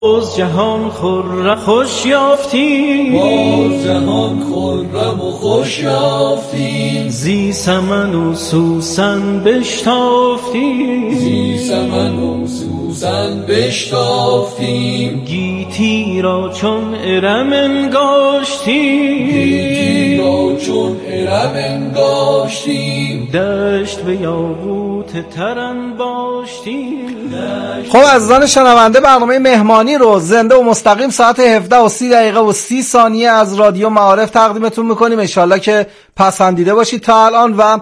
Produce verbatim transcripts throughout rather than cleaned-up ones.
باز جهان خرم خوش یافتیم، باز جهان خرم و خوش یافتیم، زی سمن و سوسن بشتافتیم، زی سمن و سوسن بشتافتیم، گیتی را چون ارم انگاشتیم، گیتی را چون ارم انگاشتیم، دشت به یاقوت ترن باشتیم. خب عزیزان شنونده، برنامه مهمانی رو زنده و مستقیم ساعت هفده و سی دقیقه و سی ثانیه از رادیو معارف تقدیمتون میکنیم. انشالله که پسندیده باشید تا الان و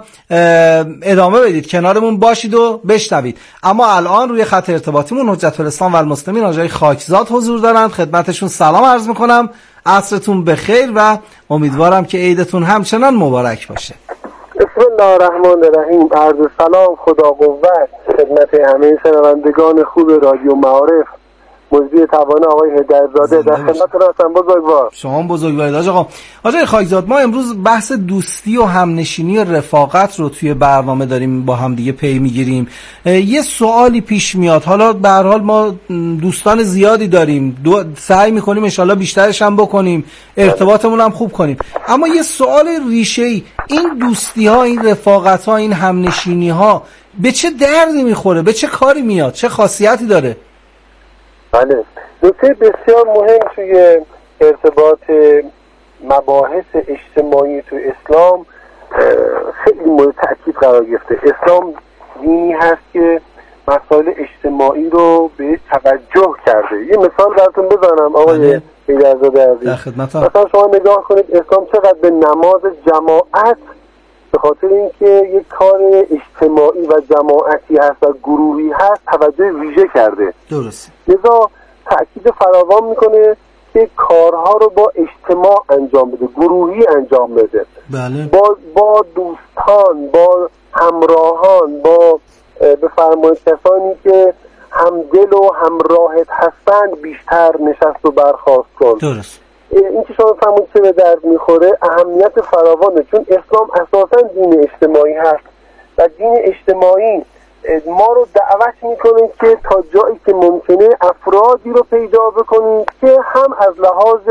ادامه بدید، کنارمون باشید و بشنوید. اما الان روی خط ارتباطیمون حجت الاسلام و المسلمین آقای خاکزاد حضور دارند. خدمتشون سلام عرض میکنم، عصرتون بخیر و امیدوارم که عیدتون همچنان مبارک باشه. بسم الله الرحمن الرحیم. عرض سلام، خدا قوت خدمت همه شنوندگان خوب رادیو معارف. مجدی توانه آقای هدایت‌زاده در خدمتتون هستم. بزرگوار. شما بزرگوارید آقا. آقای خاکزاد، ما امروز بحث دوستی و همنشینی و رفاقت رو توی برنامه داریم با هم دیگه پی میگیریم. یه سوالی پیش میاد، حالا به هر حال ما دوستان زیادی داریم، دو... سعی میکنیم ان شاءالله بیشترش هم بکنیم، ارتباطمون هم خوب کنیم، اما یه سوال ریشه‌ای، این دوستی ها، این رفاقت ها، این همنشینی ها به چه دردی میخوره؟ به چه کاری میاد؟ چه خاصیتی داره؟ بله، نکته بسیار مهم توی ارتباط مباحث اجتماعی تو اسلام خیلی مورد تأکید قرار گرفته. اسلام دینی هست که مسائل اجتماعی رو به توجه کرده. یه مثال براتون بزنم آقای هدایت‌زاده عزیز. مثلا شما نگاه کنید اسلام چقدر به نماز جماعت، به خاطر اینکه یک کار اجتماعی و جماعتی هست و گروهی هست، توجه ویژه کرده. درست. لذا تأکید فراوان میکنه که کارها رو با اجتماع انجام بده، گروهی انجام بده. بله. با با دوستان، با همراهان، با بفرمایید کسانی که همدل و همراهت هستند بیشتر نشست و برخاست کن. درست. این که شما فهمید چه به درد میخوره، اهمیت فراوانه، چون اسلام اساسا دین اجتماعی هست و دین اجتماعی ما رو دعوت میکنه که تا جایی که ممکنه افرادی رو پیدا بکنید که هم از لحاظ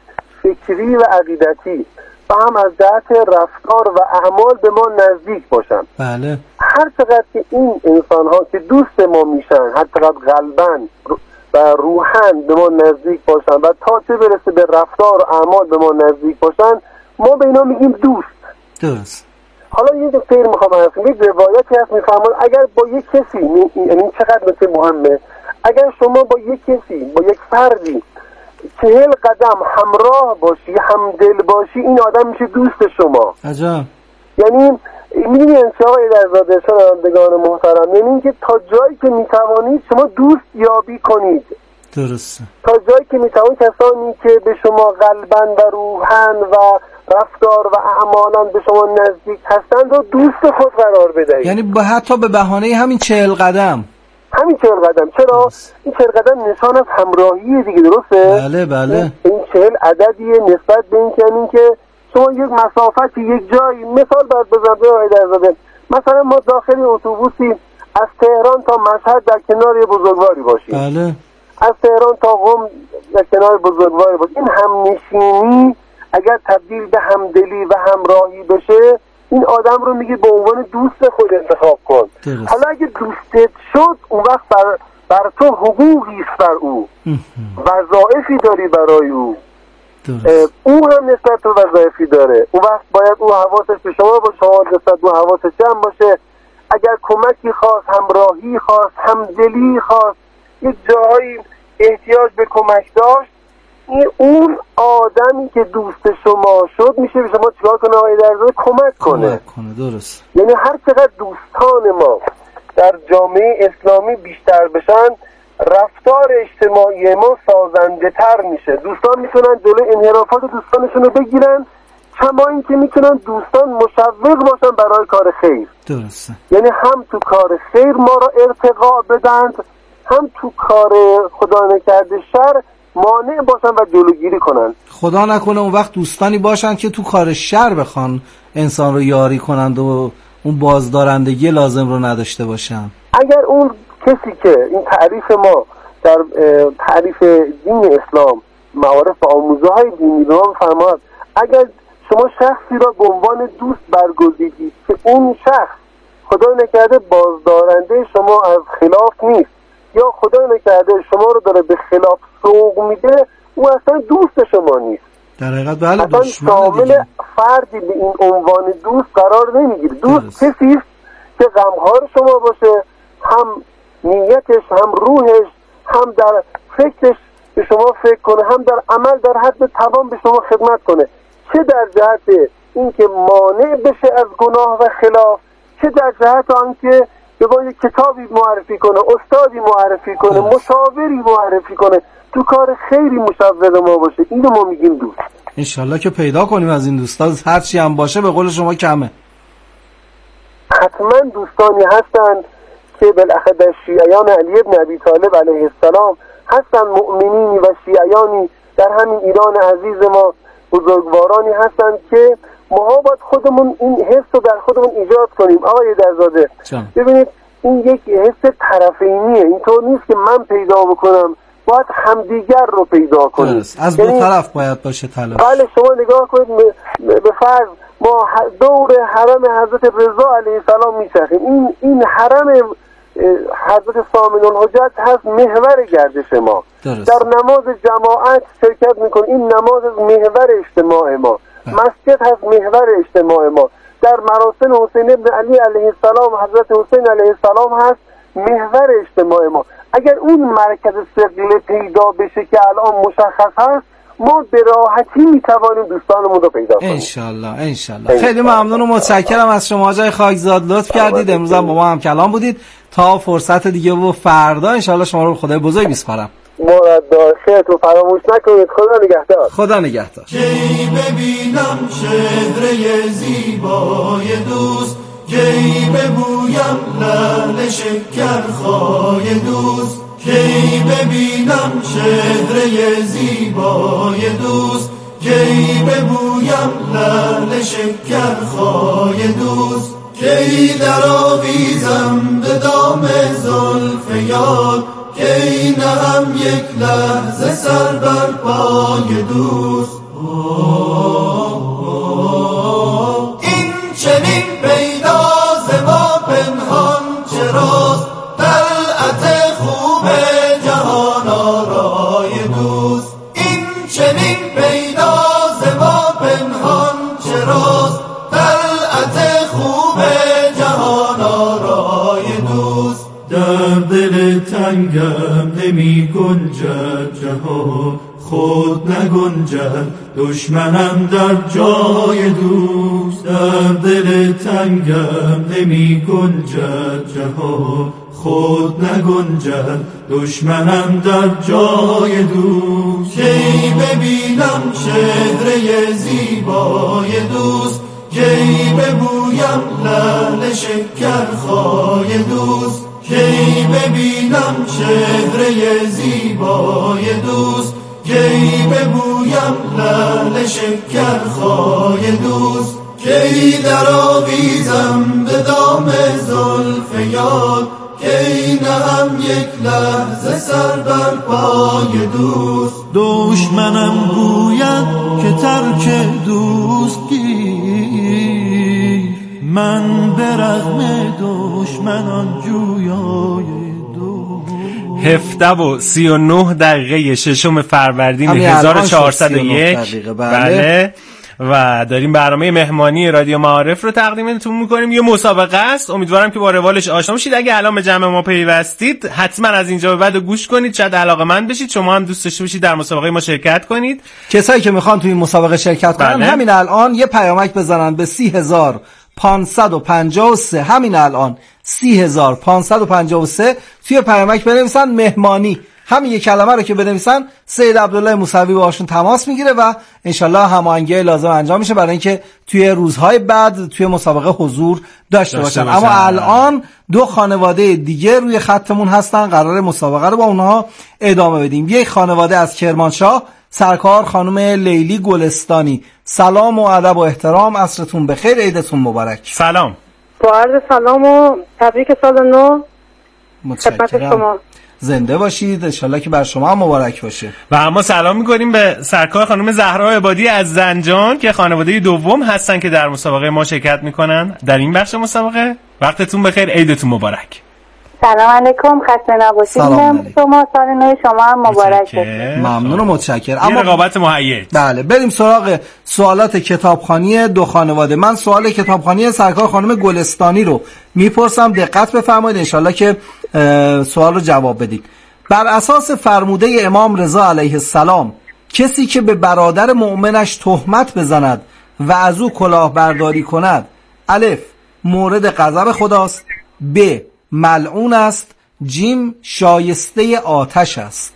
فکری و عقیدتی و هم از جهت رفتار و اعمال به ما نزدیک باشن. بله. هر چقدر که این انسان ها که دوست ما میشن، هر چقدر قلباً و روحاً به ما نزدیک باشن و تا چه برسه به رفتار و اعمال به ما نزدیک باشن، ما به اینا میگیم دوست. درست. حالا یه دفعه میخوام ازم یک روایتی هست میفهمم اگر با یک کسی، یعنی چقدر مثل مهمه، اگر شما با یک کسی، با یک فردی چهل قدم همراه باشی، همدل باشی، این آدم میشه دوست شما. عجب. یعنی میدونی انشاء آقای هدایت‌زاده شنوندگان محترم، یعنی اینکه تا جایی که میتوانید شما دوست یابی کنید. درسته. تا جایی که میتوانید کسانی که به شما قلباً و روحاً و رفتار و اعمالاً به شما نزدیک هستند رو دوست خود قرار بدهید. یعنی با حتی به بهانه همین چهل قدم همین چهل قدم. چرا؟ درست. این چهل قدم نشان از همراهیه دیگه، درسته؟ بله بله. این چهل عددیه نسبت به این که این که شما یک مسافت یک جایی، مثال باید بزنم به آقای هدایت‌زاده، مثلا ما داخل اتوبوسی از تهران تا مشهد در کنار یه بزرگواری باشیم. بله. از تهران تا قم در کنار بزرگواری باشیم. این همنشینی اگر تبدیل به همدلی و همراهی بشه، این آدم رو میگه به عنوان دوست خود انتخاب کن. درست. حالا اگه دوستت شد، اون وقت بر, بر تو حقوقی است، بر او وظایفی داری برای او. درست. او هم نسبت تو وظایفی داره. اون وقت باید او حواسش به شما باشه، شما نسبت به حواسش جمع باشه. اگر کمکی خواست، همراهی خواست، همدلی خواست، یک جایی احتیاج به کمک داشت، این اون آدمی که دوست شما شد میشه به شما چیکار کنه آقای هدایت‌زاده؟ کمک کنه. کمک کنه. درست. یعنی هر چقدر دوستان ما در جامعه اسلامی بیشتر بشن، رفتار اجتماعی ما سازنده تر میشه. دوستان میتونن جلوی انحرافات دوستانشون رو بگیرن، کما این که میتونن دوستان مشوق باشن برای کار خیر. درسته. یعنی هم تو کار خیر ما را ارتقا بدند، هم تو کار خدا نکرده شر مانع باشن و جلوگیری کنن. خدا نکنه اون وقت دوستانی باشن که تو کار شر بخوان انسان رو یاری کنند و اون بازدارندگی لازم رو نداشته باشن. اگر اون کسی که این تعریف ما در تعریف دین اسلام معارف و آموزه های دینی به ما فرماد اگر شما شخصی را به عنوان دوست برگزیدید که اون شخص خدا نکرده بازدارنده شما از خلاف نیست یا خدا نکرده شما رو داره به خلاف سوق میده، او اصلا دوست شما نیست. در حقیقت بله اصلا شامل فردی به این عنوان دوست قرار نمیگیره. دوست کسی است که غمخوار شما باشه، هم نیتش هم روحش هم در فکرش به شما فکر کنه، هم در عمل در حد توان به شما خدمت کنه، چه در جهت اینکه مانع بشه از گناه و خلاف، چه در جهت آنکه به ما یک کتابی معرفی کنه، استادی معرفی کنه، مشاوری معرفی کنه، تو کار خیری مشاور ما باشه. اینو ما میگیم دوست. انشالله که پیدا کنیم از این دوستا، هر چی هم باشه به قول شما کمه. حتما دوستانی هستند که بالاخره در شیعیان علی بن ابی طالب علیه السلام هستند، مؤمنینی و شیعیانی در همین ایران عزیز ما بزرگوارانی هستند که ما باید خودمون این حس رو در خودمون ایجاد کنیم. آقای درزاده ببینید این یک حس طرفینیه، اینطور نیست که من پیدا بکنم، باید همدیگر رو پیدا کنیم. از دو طرف باید باشه تلاش. بله شما نگاه کنید به فرض ما دور حرم حضرت رضا علیه السلام میچرخیم، این این حرم حضرت ثامن الحجت هست محور گردش ما. درست. در نماز جماعت شرکت میکنیم، این نماز از محور اجتماع ما. اه. مسجد هست محور اجتماع ما. در مراسم حسین ابن علی علیه السلام حضرت حسین علیه السلام هست محور اجتماع ما. اگر اون مرکز ثقل پیدا بشه که الان مشخص هست، ما به راحتی میتوانیم دوستانمون رو پیدا کنیم. انشالله انشالله. خیلی ممنون و متشکرم از شما آقای خاکزاد، لطف کردید امروز هم با ما هم کلام بودید. تا فرصت دیگه و فردا انشالله شما رو به خدای بزرگ میسپارم. مراد خیرتون فراموش نکنید. خدا نگهدار. خدا نگهدار. کی ببینم چهره زیبای دوست، کی ببویم لعل شکرخای دوست، کی ببینم چهره زیبای دوست، کی ببویم لعل شکرخای دوست، کی در آویزم به دام زلف یار، کی نهم یک لحظه سر بر پای دوست. این چنین پیدا ز ما پنهان چراست، طلعت خوب جهان آرای دوست. این چنین پیدا ز ما پنهان چراست، طلعت خوب جهان آرای دوست. در دل تنگم نمی گنجد جهان، خود نگنجد دشمنم در جای دوست. در دل تنگم نمی گنجد جهان، خود نگنجد دشمنم در جای دوست. کی ببینم چهره زیبای دوست، کی ببویم لعل شکرخای دوست، کی ببینم چهره زیبای دوست، کی ببویم لعل شکرخای دوست، کی در آویزم به دام زلف یار، کی نهم یک لحظه سر بر پای دوست. دشمنم گوید که ترک دوست گیر، من به رغم دشمنان جویای دوست. هفده و سی و نه دقیقه ششم فروردین هزار و چهارصد و یک. بله و داریم برنامه مهمانی رادیو معارف رو تقدیمتون میکنیم. یه مسابقه است، امیدوارم که با روالش آشنا بشید. اگه الان به جمع ما پیوستید حتما از اینجا به بعد گوش کنید، شاید علاقه‌مند بشید، شما هم دوست داشته باشید در مسابقه ما شرکت کنید. کسایی که میخوان تو این مسابقه شرکت کنن بله. همین الان یه پیامک بزنن به سی هزار پانصد و پنجاه و سه، همین الان سی هزار پانصد و پنجاه و سه توی پیامک بنویسن مهمانی، همین یک کلمه رو که بنویسن سید عبدالله موسوی باشون تماس میگیره و انشالله هماهنگی لازم انجام میشه برای اینکه توی روزهای بعد توی مسابقه حضور داشته, داشته باشن. اما الان دو خانواده دیگه روی خطمون هستن، قرار مسابقه رو با اونها ادامه بدیم. یک خانواده از کرمانشاه، سرکار خانم لیلی گلستانی. سلام و ادب و احترام، عصرتون بخیر، عیدتون مبارک. سلام. با عرض سلام و تبریک سال نو خدمت شما. زنده باشید، انشالله که بر شما هم مبارک باشه. و اما سلام میکنیم به سرکار خانم زهرا عبادی از زنجان که خانواده دوم هستن که در مسابقه ما شرکت میکنن در این بخش مسابقه. وقتتون بخیر، عیدتون مبارک. سلام علیکم، خسته نباشید. شما سال نو شما هم مبارک باشه. ممنون و متشکرم. اما رقابت مهیج. بله بریم سراغ سوالات کتابخوانی دو خانواده. من سوال کتابخوانی سرکار خانم گلستانی رو میپرسم، دقت بفرمایید انشالله که سوال رو جواب بدید. بر اساس فرموده امام رضا علیه السلام کسی که به برادر مؤمنش تهمت بزند و از او کلاهبرداری کند الف مورد غضب خداست، ب ملعون است، جیم شایسته آتش است.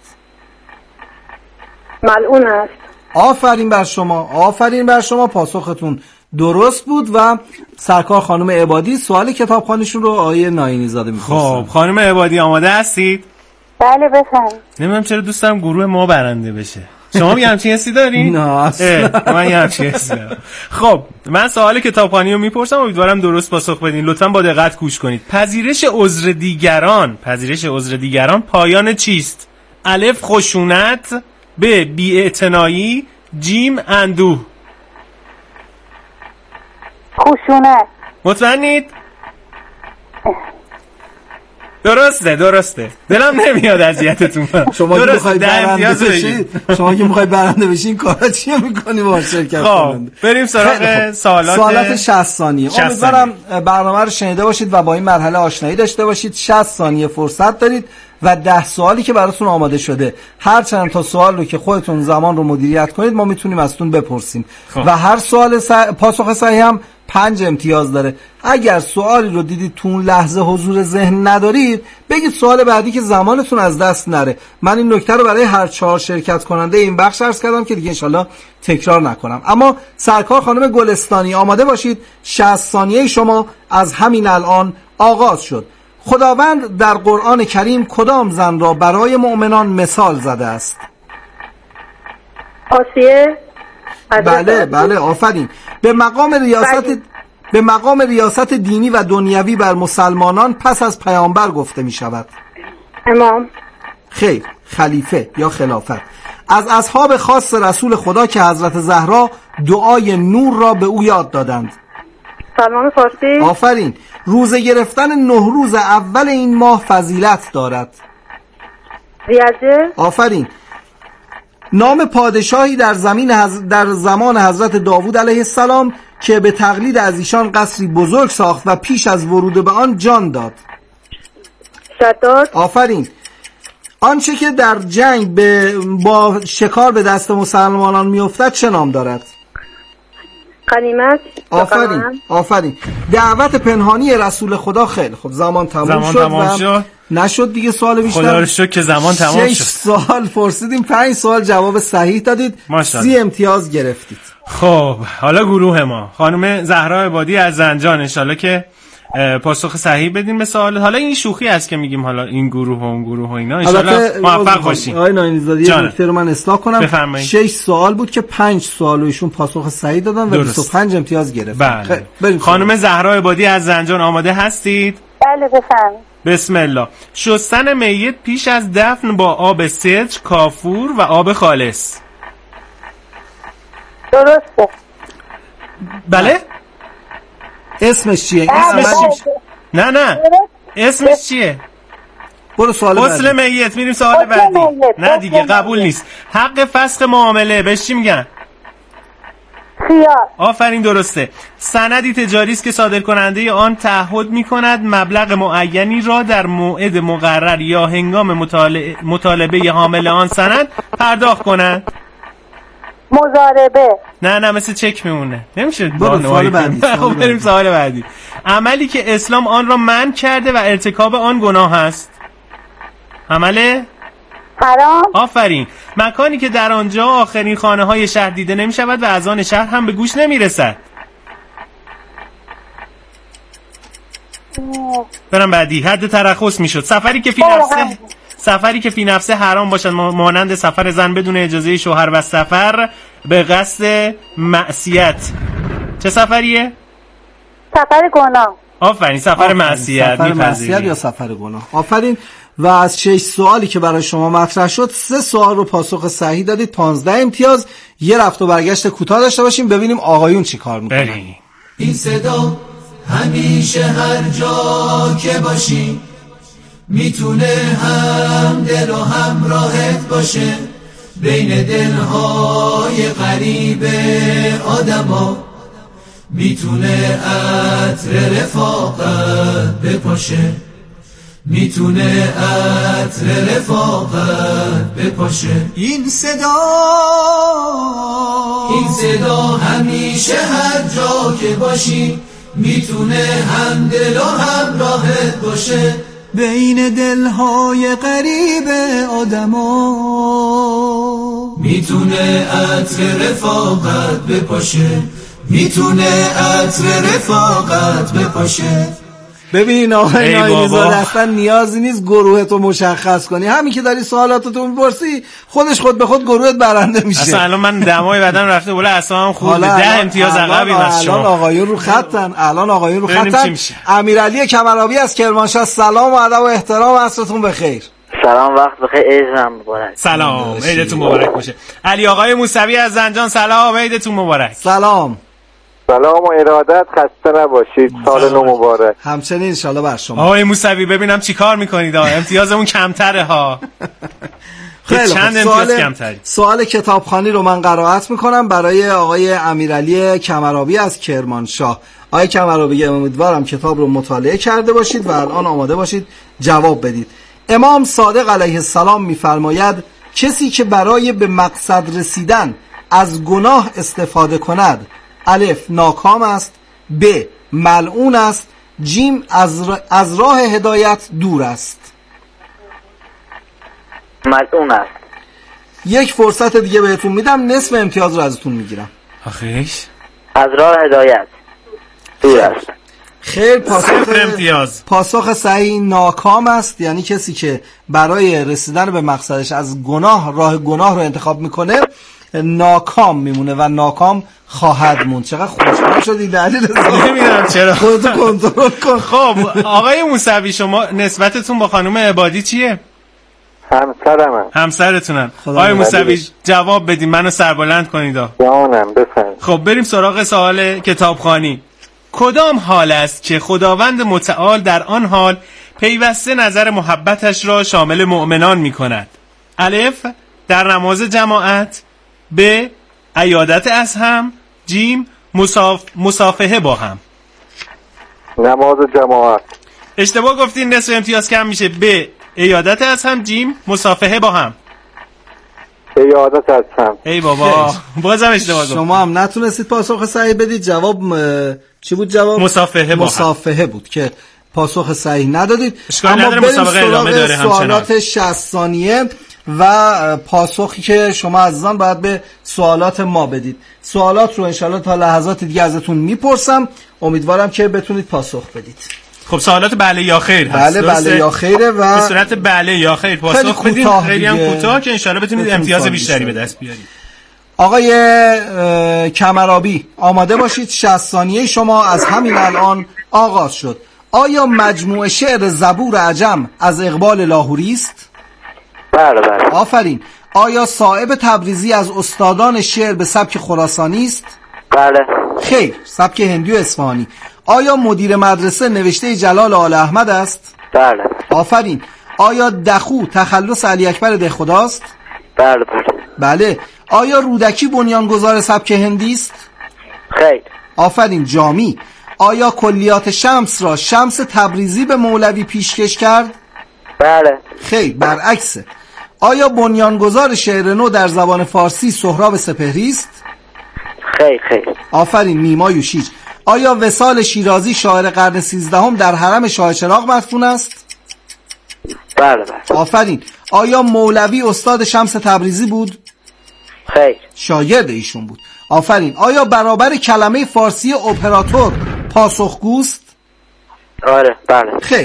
ملعون است. آفرین بر شما، آفرین بر شما، پاسختون درست بود. و سرکار خانم عبادی سوال کتابخوانیشون رو آیه ناینی زاده می‌پرسن. خب خانم عبادی آماده هستید؟ بله بفرمایید. نمیدونم چرا دوست دارم گروه ما برنده بشه. شما یه همچین حسی دارین؟ نه اصلا. من یه همچین حسی دارم. خب من سوال کتابخوانی رو میپرسم، امیدوارم درست پاسخ بدین. لطفاً با دقت گوش کنید. پذیرش عذر دیگران، پذیرش عذر دیگران پایان چیست؟ الف خشونت، ب بی‌اعتنایی، جیم اندوه. خشونت. مطمئنید؟ درسته درسته. دلم نمیاد اذیتتون کنم. شما که میخواید برنده بشین، شما که میخواید برنده بشین کارا چی میکنی با شرکت کننده؟ خب بریم سراغ سوالات سوالات شصت ثانیه. امیدوارم برنامه رو شنیده باشید و با این مرحله آشنایی داشته باشید. شصت ثانیه فرصت دارید و ده سوالی که براتون آماده شده، هر چند تا سوال رو که خودتون زمان رو مدیریت کنید ما میتونیم ازتون بپرسیم. خب. و هر سوال س... پاسخ صحیح هم پنج امتیاز داره. اگر سوالی رو دیدید تو اون لحظه حضور ذهن ندارید بگید سوال بعدی که زمانتون از دست نره. من این نکته رو برای هر چهار شرکت کننده این بخش عرض کردم که دیگه انشالله تکرار نکنم. اما سرکار خانم گلستانی آماده باشید. شصت ثانیه شما از همین الان آغاز شد. خداوند در قرآن کریم کدام زن را برای مؤمنان مثال زده است؟ آسیه. بله بله آفرین. به مقام ریاست بله. به مقام ریاست دینی و دنیوی بر مسلمانان پس از پیامبر گفته می شود؟ امام. خیر، خلیفه یا خلافت. از اصحاب خاص رسول خدا که حضرت زهرا دعای نور را به او یاد دادند؟ سلمان فارسی. آفرین. روزه گرفتن نه روز اول این ماه فضیلت دارد؟ ریاضه. آفرین. نام پادشاهی در زمین حز... در زمان حضرت داوود علیه السلام که به تقلید از ایشان قصری بزرگ ساخت و پیش از ورود به آن جان داد؟ شداد. آفرین. آنچه که در جنگ به... با شکار به دست مسلمانان میافتد چه نام دارد؟ غنیمت. آفرین آفرین. دعوت پنهانی رسول خدا. خیلی خب زمان تمام زمان شد تمام و شد. نشد دیگه سوال بیشتر. خدا رو شکر که زمان تمام شد. شش سوال پرسیدیم، پنج سوال جواب صحیح دادید، سی امتیاز گرفتید. خب حالا گروه ما خانم زهرا عبادی از زنجان، انشالله که پاسخ صحیح بدین به سوال. حالا این شوخی است که میگیم حالا این گروه و اون گروه و اینا، انشالله موفق باشین. آقای ناینی‌زاده یه نکته رو من اصلاح کنم. بفرمایید. شش سوال بود که پنج سوال رو ایشون پاسخ صحیح دادن و بیست و پنج امتیاز گرفتن. بله. خانم زهرا عبادی از زنجان آماده هستید؟ بله بفرمایید. بسم الله. شستن میت پیش از دفن با آب سدر، کافور و آب خالص. درسته. بله؟ اسمش چیه؟ اسمش چیه؟ نه نه اسمش چیه؟ برو سوال بعدی. غسل میت. میریم سوال بعدی. نه دیگه قبول نیست. حق فسخ معامله بهش چی میگن؟ خیار. آفرین درسته. سندی تجاری است که صادر کننده آن تعهد میکند مبلغ معینی را در موعد مقرر یا هنگام مطالعه مطالبه حامل آن سند پرداخت کند. مضاربه. نه نه مثل چک میمونه. نمیشه. برو سوال بعدی. خب بریم سوال بعدی. عملی که اسلام آن را منع کرده و ارتکاب آن گناه است. عمل حرام. آفرین. مکانی که در آنجا آخرین خانه های شهر دیده نمی شود و از آن شهر هم به گوش نمی رسد. برم بعدی. حد ترخص می شد. سفری که فی نفسه سفری که فی نفسه حرام باشد، مانند سفر زن بدون اجازه شوهر و سفر به قصد معصیت. چه سفریه؟ سفر گناه. آفرین. سفر معصیت. سفر معصیت یا سفر گناه. آفرین. و از شش سوالی که برای شما مطرح شد سه سوال رو پاسخ صحیح دادید، پانزده امتیاز. یه رفت و برگشت کوتاه داشته باشیم ببینیم آقایون چی کار میکنن. این صدا همیشه هر جا که باشی میتونه هم دل و هم راحت باشه، بین دلهای غریب آدما میتونه عطر رفاقت بپاشه، میتونه عطر رفاقت بپاشه. این صدا این صدا همیشه هر جا که باشی میتونه هم دل و هم راحت باشه، بین دلهای غریب آدما میتونه عطر رفاقت بپاشه، میتونه عطر رفاقت بپاشه. ببین آقای نایمیزاد اصلا نیازی نیست گروهتو مشخص کنی، همین که داری سوالاتتو میپرسی خودش خود به خود گروهت برنده میشه. اصلا الان من دمای بدن رفته بالا، اصلا خوب ده امتیاز عقبیم از شما. الان آقایون رو خطن الان آقایون رو خطن امیرعلی کمرآبی از کرمانشاه، سلام و ادب و احترام، عصرتون بخیر. سلام، وقت بخیر، عیدتون مبارک. سلام، عیدتون مبارک باشه. علی آقای موسوی از زنجان، سلام، عیدتون مبارک. سلام سلام و ارادت، خسته نباشید، سال نو مبارک. همچنین ان شاءالله بر شما. آقای موسوی ببینم چیکار میکنید، امتیازمون کمتره ها. خیلی چند امتیاز کمتری. سوال کتابخوانی رو من قرائت میکنم برای آقای امیرعلی کمرآبی از کرمانشاه. آقای کمرآبی امیدوارم کتاب رو مطالعه کرده باشید و الان آماده باشید جواب بدید. امام صادق علیه السلام میفرماید کسی که برای به مقصد رسیدن از گناه استفاده کند الف ناکام است، ب ملعون است، جیم از, ر... از راه هدایت دور است. ملعون است. یک فرصت دیگه بهتون میدم، نصف امتیاز رو ازتون میگیرم. آخیش از راه هدایت دور است. خیر، پاسخ امتیاز. پاسخ صحیح ناکام است، یعنی کسی که برای رسیدن به مقصدش از گناه راه گناه رو انتخاب میکنه ناکام میمونه و ناکام خواهد موند. چقدر خوشحال شدی دلیل نمیدونم چرا. خودتو کنترل کن. خب آقای موسوی شما نسبتتون با خانم عبادی چیه؟ همسرم. همسرتونن. آقای موسوی جواب بدین، منو سربلند کنید. جانم بفرمایید. خب بریم سراغ سوال کتابخوانی. کدام حال است که خداوند متعال در آن حال پیوسته نظر محبتش را شامل مؤمنان می کند؟ الف در نماز جماعت، ب عیادت از هم، جیم مصاف... مصافحه با هم. نماز جماعت. اشتباه گفتین، نصف امتیاز کم میشه. ب عیادت از هم، جیم مصافحه با هم. عیادت از هم. ای بابا بازم اشتباه گفتین. شما هم نتونستید پاسخ صحیح بدید. جواب م... چی بود جواب؟ مصافحه با مصافحه هم. بود که پاسخ صحیح ندادید. اما بریم سراغ سوالات شصت ثانیه و پاسخی که شما عزیزان باید به سوالات ما بدید. سوالات رو انشالله تا لحظات دیگه ازتون میپرسم، امیدوارم که بتونید پاسخ بدید. خب سوالات بله یا خیر هست. بله بله یا خیره و به صورت بله یا خیر پاسخ بدید. خیلی هم کوتاه که انشالله بتونید امتیاز بیشتری به دست بیارید. آقای کمرآبی آماده باشید، شصت ثانیه شما از همین الان آغاز شد. آیا مجموعه شعر زبور عجم از اقبال لاهوری است؟ بله بله. آفرین. آیا صائب تبریزی از استادان شعر به سبک خراسانی است؟ بله. خیر، سبک هندی و اصفهانی. آیا مدیر مدرسه نوشته جلال آل احمد است؟ بله. آفرین. آیا دخو تخلص علی اکبر دهخداست؟ بله بله. بله. آیا رودکی بنیانگذار سبک هندی است؟ خیر. آفرین. جامی. آیا کلیات شمس را شمس تبریزی به مولوی پیشکش کرد؟ بله. خیر، برعکسه. آیا بنیانگذار شعر نو در زبان فارسی سهراب سپهری است؟ خیر خیر. آفرین. نیما یوشیج. آیا وصال شیرازی شاعر قرن سیزدهم در حرم شاه چراغ مدفون است؟ بله بله. آفرین. آیا مولوی استاد شمس تبریزی بود؟ خیر. شاگرد ایشون بود. آفرین. آیا برابر کلمه فارسی اپراتور پاسخگوست؟ آره بله. خیر.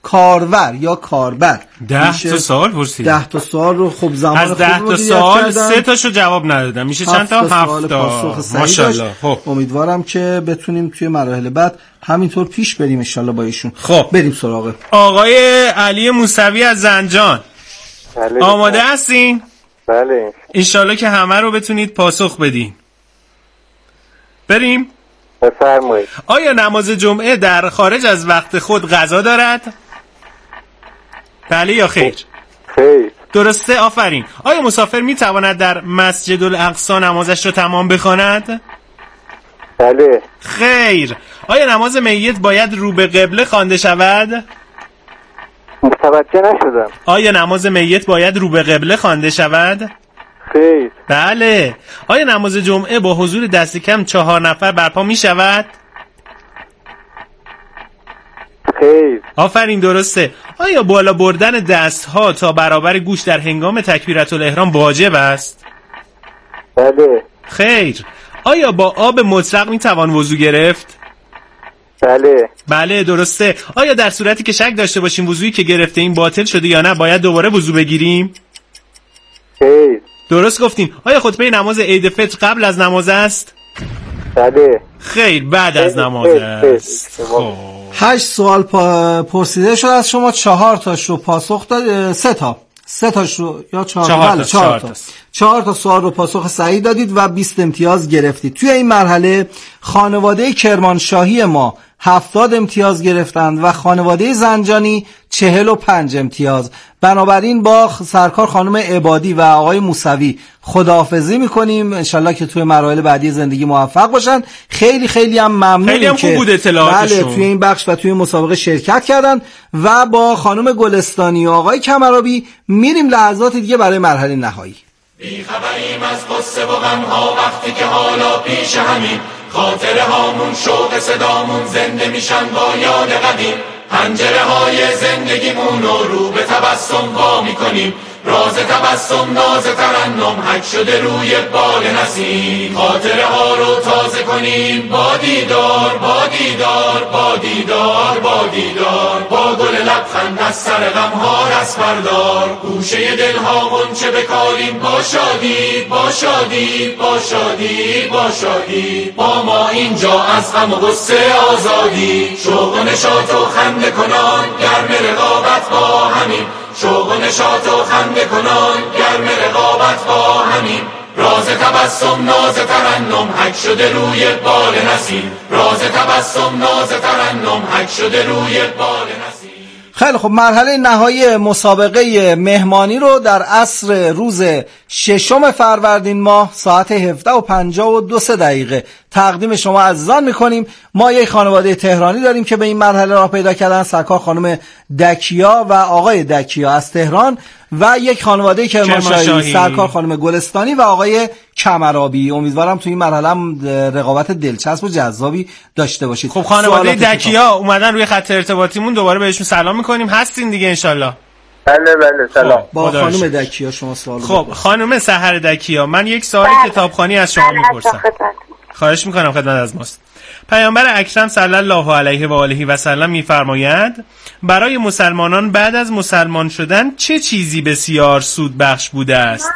کارور یا کاربر. ده تا سوال پرسیدم. ده تا سوال رو خب زمان از ده تا سوال سه تاشو جواب ندادم. میشه چند تا؟ هفت تا. ماشاءالله. خب امیدوارم که بتونیم توی مراحل بعد همینطور پیش بریم ان شاءالله با ایشون. خب بریم سراغ آقای علی موسوی از زنجان. بله. آماده هستین؟ بله. ان شاءالله که همه رو بتونید پاسخ بدین. بریم؟ بفرمایید. آیا نماز جمعه در خارج از وقت خود قضا دارد؟ بله یا خیر؟ خیر. درسته، آفرین. آیا مسافر می تواند در مسجد الاقصی نمازش را تمام بخواند؟ بله. خیر. آیا نماز میت باید رو به قبله خوانده شود؟ متوجه نشدم. آیا نماز میت باید رو به قبله خوانده شود؟ خیر. بله. آیا نماز جمعه با حضور دست کم چهار نفر برپا می شود؟ خیر. آفرین، درسته. آیا بالا بردن دست ها تا برابر گوش در هنگام تکبیرة الاحرام واجب است؟ بله. خیر. آیا با آب مطلق می توان وضو گرفت؟ بله. بله، درسته. آیا در صورتی که شک داشته باشیم وضویی که گرفته این باطل شده یا نه باید دوباره وضو بگیریم؟ خیر. درست گفتین. آیا خطبه نماز عید فطر قبل از نماز است؟ بله. خیر، بعد از نماز است. خب هشت سوال پرسیده شد از شما، چهار تاش رو پاسخ داد، سه تا سه تاش رو یا چهار, چهار بله چهار تا چهار تا سوال رو پاسخ صحیح دادید و بیست امتیاز گرفتید. توی این مرحله خانواده کرمانشاهی ما هفتاد امتیاز گرفتند و خانواده زنجانی چهل و پنج امتیاز. بنابراین با سرکار خانم عبادی و آقای موسوی خداحافظی میکنیم. انشالله که توی مراحل بعدی زندگی موفق باشن. خیلی خیلی هم ممنونیم خیلی هم خوب بود اطلاعاتشون. بله توی این بخش و توی مسابقه شرکت کردن و با خانم گلستانی و آقای کمرابی میریم لحظات دیگه برای مرحله نهایی. بی خبریم از قصه و غم‌ها وقتی که حالا پیش همین خاطره هامون شوق صدامون زنده میشن با یاد قدیم. پنجره های زندگیمون رو رو به تبسم وا میکنیم. راز تبسم ناز ترنم حک شده روی بال نسیم. خاطره ها رو تازه کنیم با دیدار با دیدار با دیدار با دیدار با گل لبخند از سر غم ها رس بردار. گوشه دل ها غنچه بکاریم با شادی با شادی با شادی با شادی با ما اینجا از غم و غصه آزادی. شوق و نشاط و خنده کنان گرم رقابت با همین. شوق و نشاط و خنده کنان گرم رقابت با همین. راز تبسم ناز ترنم حک شده روی بال نسیم. راز تبسم ناز ترنم حک شده روی بال نسیم. خیلی خب، مرحله نهایی مسابقه مهمانی رو در عصر روز ششم فروردین ماه ساعت هفده و پنجاه و دو دقیقه تقدیم شما عزیزان میکنیم. ما یک خانواده تهرانی داریم که به این مرحله راه پیدا کردن، سرکار خانم دکیا و آقای دکیا از تهران و یک خانواده کرمانشاهی سرکار خانم گلستانی و آقای کمرابی. امیدوارم تو این مرحله هم رقابت دلچسب و جذابی داشته باشید. خب خانواده دکیا اومدن روی خط ارتباطیمون، دوباره بهشون سلام میکنیم. هستین دیگه انشالله؟ بله بله سلام. خب با خانم دکیا شما سوال. خب خانم سحر دکیا، من یک سوال کتابخوانی از شما میپرسم. خواهش میکنم، خدمت از ماست. پیامبر اکرم صلی الله علیه و آله و سلم میفرمایند برای مسلمانان بعد از مسلمان شدن چه چیزی بسیار سود بخش بوده است؟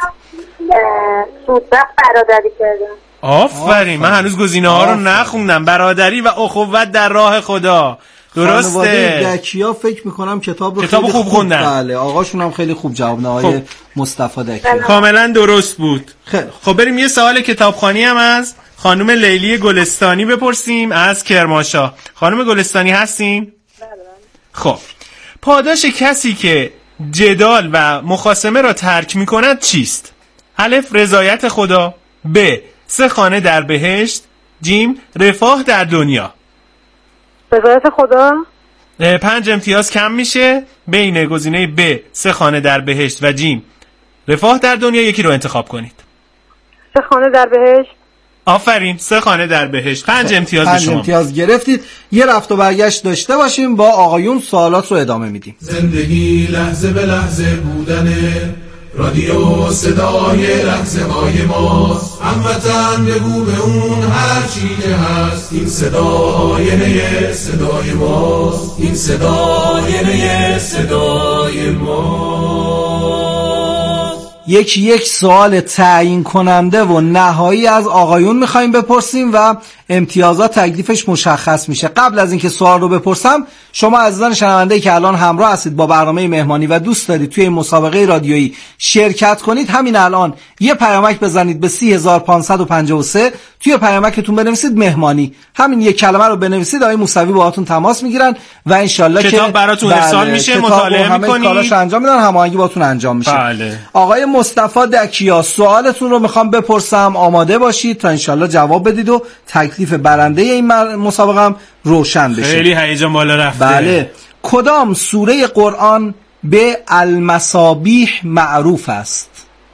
سود بخش برادری کردن. آفرین. من هنوز گزینه ها رو نخوندم. برادری و اخوت در راه خدا. درسته. خانواده دکیا فکر میکنم کتاب رو کتاب خیلی خوب خوندن. بله آقاشون هم خیلی خوب جواب داد. آقای مصطفی دکیا کاملا درست بود. خیلی خب بریم یه سوال کتابخوانی هم از خانم لیلی گلستانی بپرسیم از کرمانشاه. خانم گلستانی هستین؟ خب پاداش کسی که جدال و مخاصمه را ترک می کند چیست؟ الف رضایت خدا، ب سه خانه در بهشت، جیم رفاه در دنیا. رضایت خدا. پنج امتیاز کم میشه بین گزینه ب سه خانه در بهشت و جیم رفاه در دنیا. یکی رو انتخاب کنید. سه خانه در بهشت. آفرین، سه خانه در بهشت. پنج امتیاز به شما. پنج امتیاز گرفتید. یه رفت و برگشت داشته باشیم، با آقایون سوالات رو ادامه میدیم. زندگی لحظه به لحظه بودنه، رادیو صدای لحظه های ماست، هموطن بگو به اون هر چی که هست. این صدای نه صدای ماست، این صدای نه صدای ماست. یکی یک سوال تعیین کننده و نهایی از آقایون میخوایم بپرسیم و امتیازات تکلیفش مشخص میشه. قبل از اینکه سوال رو بپرسم، شما عزیزان شنونده‌ای که الان همراه هستید با برنامه مهمانی و دوست دارید توی این مسابقه رادیویی شرکت کنید، همین الان یه پیامک بزنید به سی هزار و پانصد و پنجاه و سه، توی پیامکتون بنویسید مهمانی، همین یک کلمه رو بنویسید، آقای موسوی باهاتون تماس میگیرن و ان شاءالله که کتاب براتون ارسال میشه، مطالعه میکنید، کالاش انجام میدن، هماهنگی باهاتون انجام میشه. بله. آقای مصطفی دکیا، سوالتون رو میخوام بپرسم، آماده باشید تا ان شاءالله جواب بدید و تکلیف برنده این مسابقه هم روشن بشه. خیلی هیجان بالا رفته. بله. کدام سوره قرآن به المصابیح معروف است؟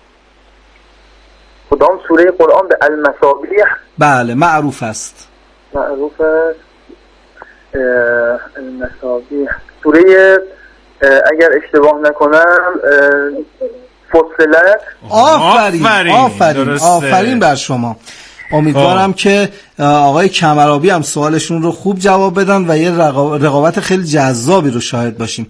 کدام سوره قرآن به المصابیح بله معروف است؟ معروف المصابیح سوره، اگر اشتباه نکنم فصلت. آفرین آفرین آفرین بر شما. امیدوارم آه. که آقای کمرابی هم سوالشون رو خوب جواب بدن و یه رقابت خیلی جذابی رو شاهد باشیم.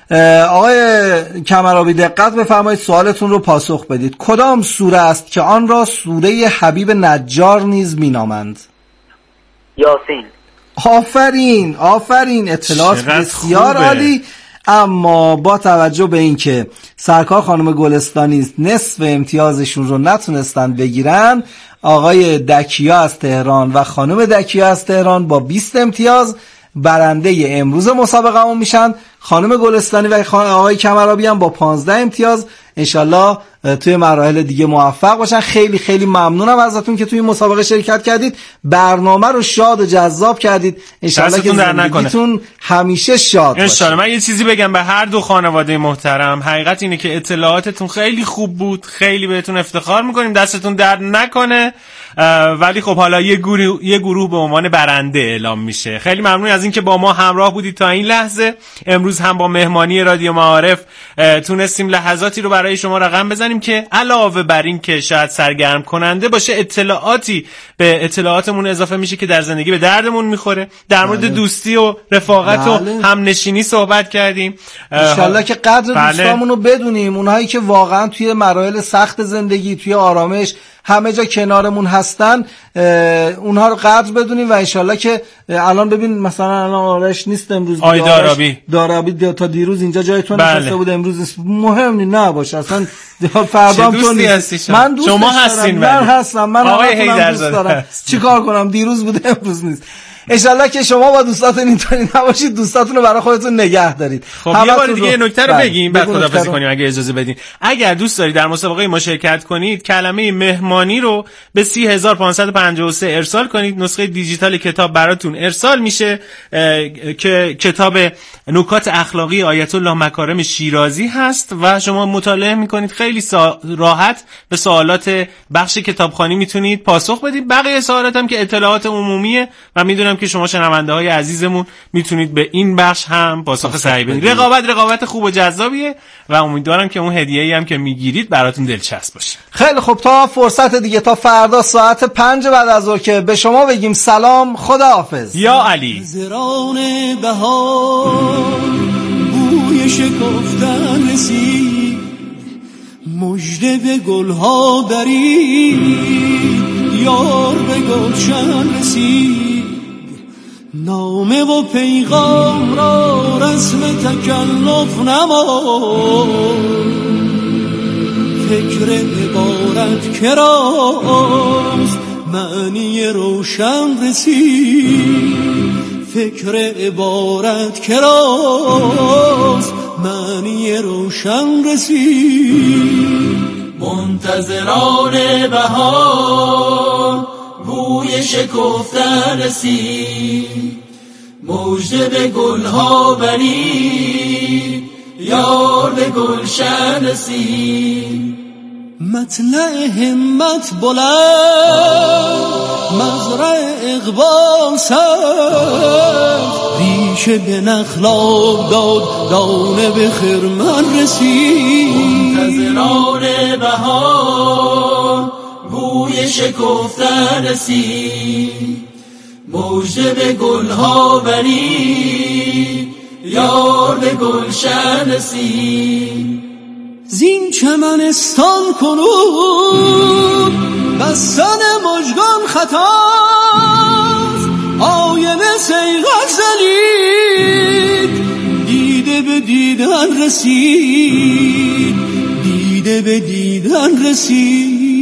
آقای کمرابی دقت بفرمایید، سوالتون رو پاسخ بدید. کدام سوره است که آن را سوره حبیب نجار نیز مینامند؟ یاسین. آفرین آفرین، اطلاعات بسیار عالی. اما با توجه به اینکه سرکار خانم گلستانی نصف امتیازشون رو نتونستن بگیرن، آقای دکیا از تهران و خانم دکیا از تهران با بیست امتیاز برنده امروز مسابقه همون میشن. خانم گلستانی و آقای کمرابی هم با پانزده امتیاز انشالله توی مراحل دیگه موفق باشن. خیلی خیلی ممنونم ازتون که توی مسابقه شرکت کردید، برنامه رو شاد و جذاب کردید. انشالله که زندگیتون همیشه شاد باشه. انشالله. من یه چیزی بگم به هر دو خانواده محترم، حقیقت اینه که اطلاعاتتون خیلی خوب بود، خیلی بهتون افتخار میکنیم، دستتون درد نکنه. ولی خب حالا یه گروه یه گروه به عنوان برنده اعلام میشه. خیلی ممنون از اینکه با ما همراه بودید تا این لحظه. امروز هم با مهمانی رادیو معارف تونستیم لحظاتی رو برای شما رقم بزنیم که علاوه بر این که شاید سرگرم کننده باشه، اطلاعاتی به اطلاعاتمون اضافه میشه که در زندگی به دردمون میخوره. در مورد دوستی و رفاقت و همنشینی صحبت کردیم. انشالله که قدر بله. دوستامون رو بدونیم، اونهایی که واقعا توی مراحل سخت زندگی، توی آرامش همه جا کنارمون هستن، اونها رو قدر بدونیم و انشالله که الان ببین مثلا الان آرش نیست امروز، آی دارابی دارابی تا دیروز اینجا جای تو بله. نشسته بود، امروز مهمی نباشه اصلا، فردا هم تو نیست. من دوست شما هستین، من هستم، من همه دوست دارم. چیکار کنم؟ دیروز بوده امروز نیست. انشالله که شما با دوستاتون اینطوری نباشید، دوستاتون رو برای خودتون نگه دارید. خب یه بار دیگه نکته رو بگیم بعد خداحافظی کنیم اگه اجازه بدین. اگر دوست دارید در مسابقه ما شرکت کنید، کلمه مهمانی رو به سی هزار و پانصد و پنجاه و سه ارسال کنید. نسخه دیجیتال کتاب براتون ارسال میشه که کتاب نکات اخلاقی آیت الله مکارم شیرازی هست و شما مطالعه میکنید. خیلی سا... راحت به سوالات بخش کتابخوانی میتونید پاسخ بدید. بقیه سوالات هم که اطلاعات عمومیه و میدونم که شما شنونده های عزیزمون میتونید به این بخش هم پاسخ صحیح بدید. رقابت رقابت خوب و جذابیه و امیدوارم که اون هدیه‌ای هم که میگیرید براتون دلچسب باشه. خیلی خب، تا فرصت دیگه، تا فردا ساعت پنج بعد از ظهر که به شما بگیم سلام، خداحافظ. یا علی. زران بهار بوی شکفتن رسید، مژده به گلها برید، یار به گلشن رسید، نامه و پیغام را رسم تکلف نماند، فکر عبارت کراست معنی روشن رسید، فکر عبارت کراست معنی روشن رسید. منتظران بهار بوی شکفتن رسید، مژده به گلها برید، یار به گلشن رسید. مطلع همت بلند، مزرع اقبال سر، که به نخلا داد دانه به خرمن رسید. منتظران بهار بوی شکفتن رسید، مژده به گلها برید یار به گلشن رسید. زین چمنستان کنون بستن مژگان خطاست، آینه صیقل زلید دیده به دیدن رسید، دیده به دیدن رسید.